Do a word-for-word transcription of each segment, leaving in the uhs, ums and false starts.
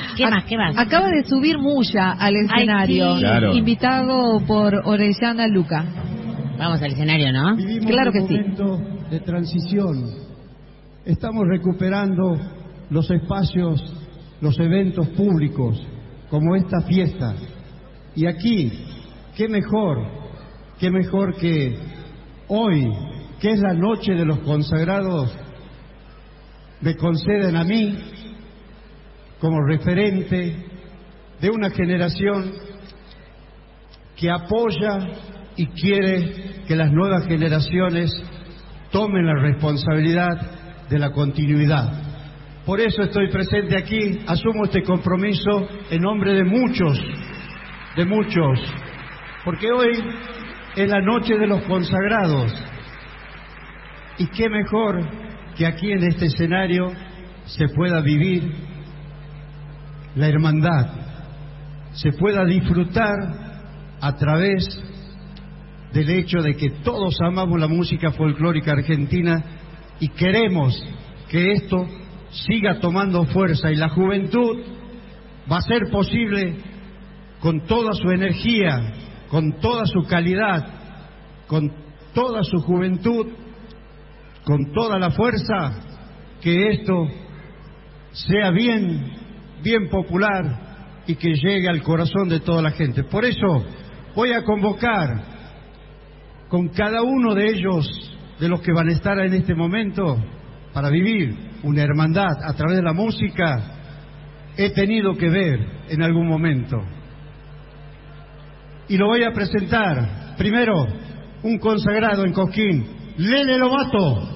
¿Qué más? ¿Qué más? Acaba de subir Muya al escenario, Ay, sí. Claro. invitado por Orellana Luca. Vamos al escenario, ¿no? Vivimos Claro que un sí. momento de transición. Estamos recuperando los espacios, los eventos públicos, como esta fiesta. Y aquí, qué mejor, qué mejor que hoy, que es la noche de los consagrados, me conceden a mí, como referente de una generación que apoya y quiere que las nuevas generaciones tomen la responsabilidad de la continuidad. Por eso estoy presente aquí, asumo este compromiso en nombre de muchos, de muchos, porque hoy es la noche de los consagrados, y qué mejor que aquí en este escenario se pueda vivir la hermandad, se pueda disfrutar a través del hecho de que todos amamos la música folclórica argentina y queremos que esto siga tomando fuerza, y la juventud va a ser posible con toda su energía, con toda su calidad, con toda su juventud, con toda la fuerza, que esto sea bien, bien popular y que llegue al corazón de toda la gente. Por eso voy a convocar con cada uno de ellos, de los que van a estar en este momento, para vivir una hermandad a través de la música. He tenido que ver en algún momento, y lo voy a presentar. Primero, un consagrado en Cosquín, Lele Lobato.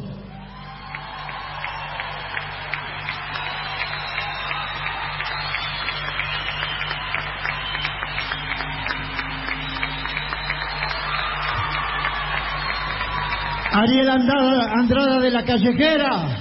Ariel Andrada, Andrada de la Callejera.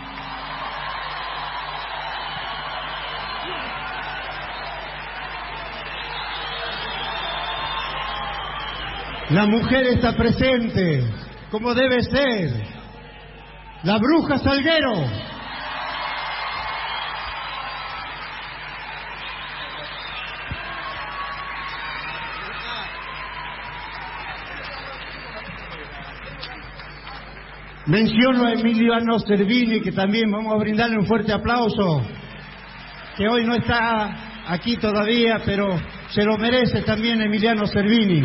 La mujer está presente, como debe ser. La Bruja Salguero. Menciono a Emiliano Cervini, que también vamos a brindarle un fuerte aplauso, que hoy no está aquí todavía, pero se lo merece también Emiliano Cervini.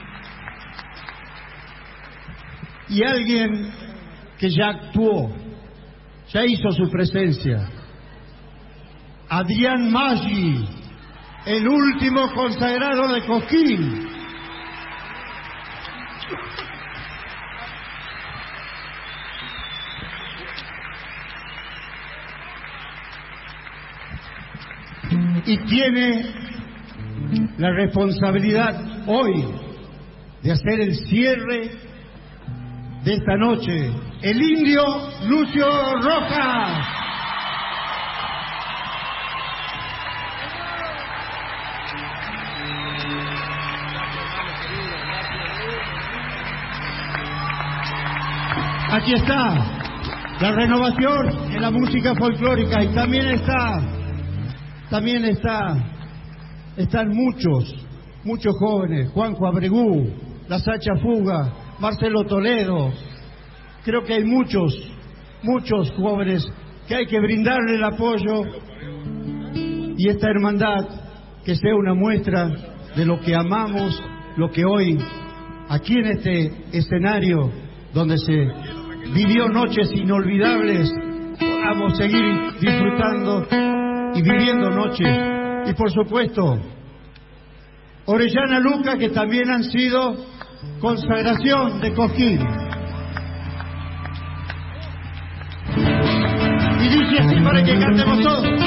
Y alguien que ya actuó, ya hizo su presencia, Adrián Maggi, el último consagrado de Cosquín. Y tiene la responsabilidad hoy de hacer el cierre de esta noche, el indio Lucio Rojas. Aquí está la renovación en la música folclórica, y también está También está, están muchos, muchos jóvenes, Juanjo Abregú, La Sacha Fuga, Marcelo Toledo. Creo que hay muchos, muchos jóvenes que hay que brindarle el apoyo, y esta hermandad que sea una muestra de lo que amamos, lo que hoy, aquí en este escenario donde se vivió noches inolvidables, podamos seguir disfrutando y viviendo noches. Y por supuesto, Orellana Luca, que también han sido consagración de Cosquín. Y dice así para que cantemos todos.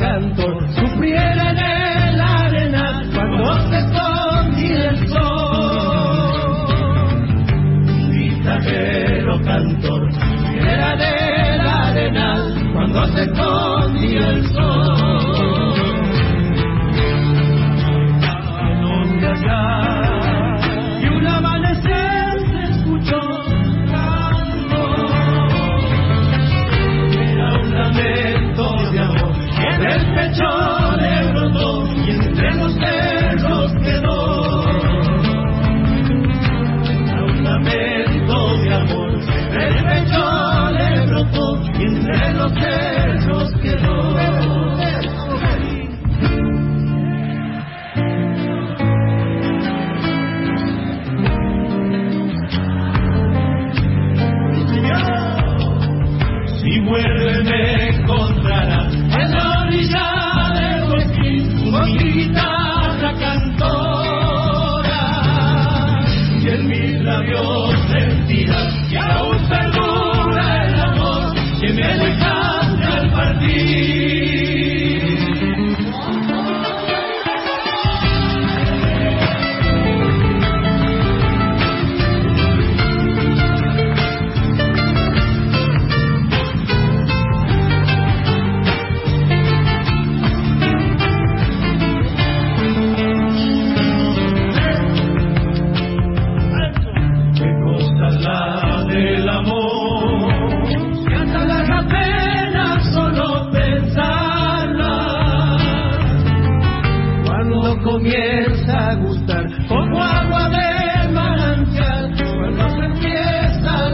cantor sufriera en el arenal cuando se escondía el sol. Un guitarrero cantor sufriera en el arenal cuando se escondía el sol. Donde allá y un amanecer se escuchó lamento de amor, en el pecho le brotó y entre los cerros quedó. Era un lamento de amor, en el pecho le brotó y entre los cerros quedó. Si vuelve me encontrará en la orilla del Huesquín con mi guitarra cantora, y en mis labios sentirá que aún perdura el amor que me dejaste al partir. Comienza a gustar como agua de manantial cuando se empieza a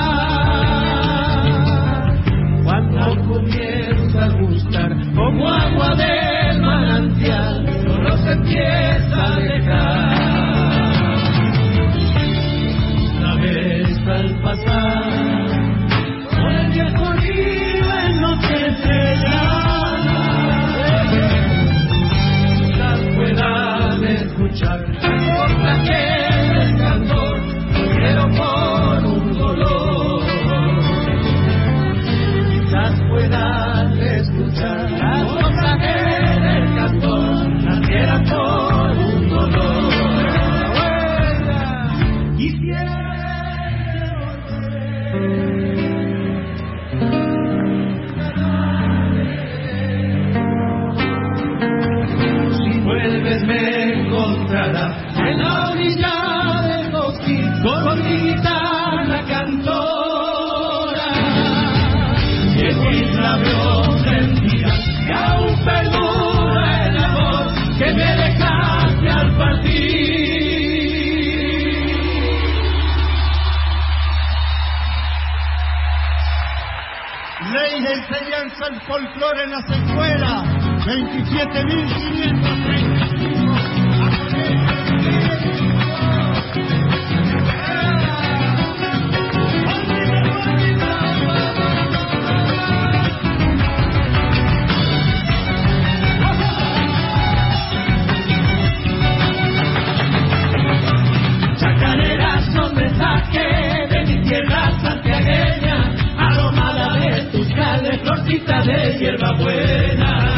alejar. Cuando comienza a gustar como agua de manantial solo se empieza a alejar. Una vez al pasar por el viejo río en noche estrellada puedan escuchar la que el cantor no quiero por un dolor. Quizás puedan escuchar las cosas que el cantor naciera por un dolor. Quisiera vuelves me encontrará en la orilla del bosque con mi guitarra cantora, y en mis labios sentirá que aún perdura el amor que me dejaste al partir. Ley de enseñanza del folclore en las escuelas, veintisiete mil quinientos treinta y cinco. Chacareras son mensaje de mi tierra santiagueña, aromada de tus calles, florcita de hierba buena.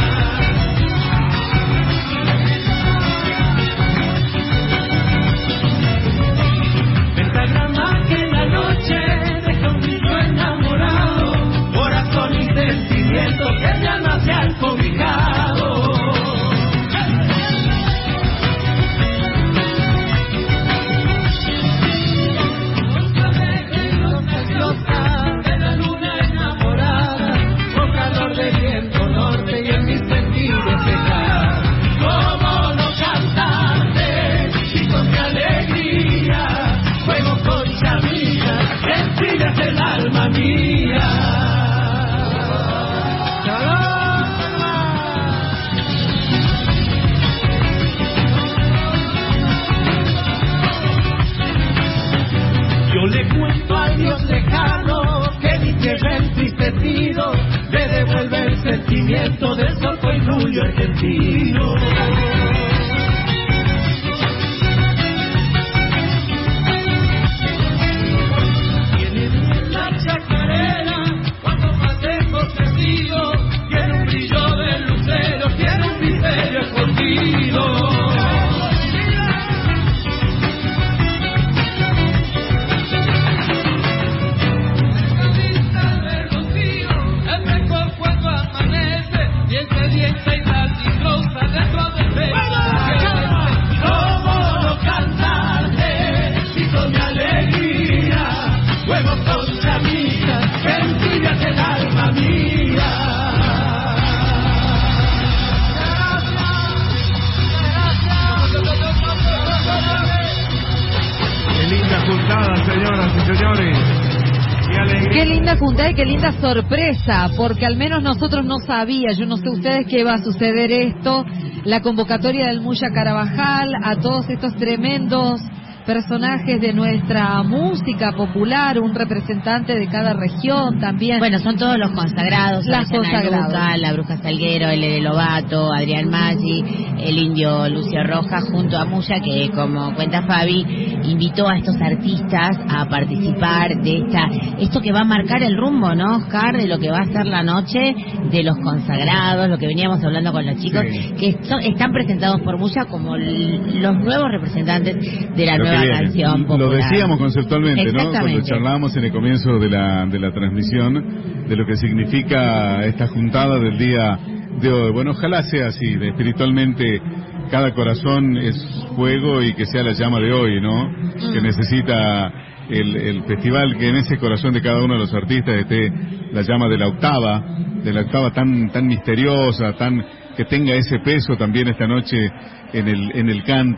Pentagrama que en la noche deja un niño enamorado, corazón y sentimiento que ya no se han cobijado. De la luna enamorada, con calor de viento norte y en mis sentidos pecar. ¿Cómo no cantarte y con mi alegría? Juego concha mía, respiras el alma mía. Yo le cuento al Dios lejano que mi tierra entristecido le devuelve el sentimiento del sol y julio argentino. Tiene la chacarera cuando más lejos te sigo, tiene un brillo de lucero. juntada y qué linda sorpresa, porque al menos nosotros no sabía, yo no sé ustedes que va a suceder esto, la convocatoria del Muya Carabajal a todos estos tremendos personajes de nuestra música popular, un representante de cada región también. Bueno, son todos los consagrados, las consagradas. Luca, la Bruja Salguero, el de Lobato, Adrián Maggi, el indio Lucio Rojas, junto a Muya, que como cuenta Fabi, invitó a estos artistas a participar de esta, esto que va a marcar el rumbo, ¿no, Oscar? De lo que va a ser la noche de los consagrados, lo que veníamos hablando con los chicos, sí, que son, están presentados por Muya como l- los nuevos representantes de la lo nueva canción popular. Lo decíamos conceptualmente, ¿no? Cuando charlábamos en el comienzo de la, de la transmisión, de lo que significa esta juntada del día de hoy. Bueno, ojalá sea así, de espiritualmente cada corazón es fuego y que sea la llama de hoy, ¿no? Mm. Que necesita el, el festival, que en ese corazón de cada uno de los artistas esté la llama de la octava, de la octava tan tan misteriosa, tan que tenga ese peso también esta noche en el en el canto.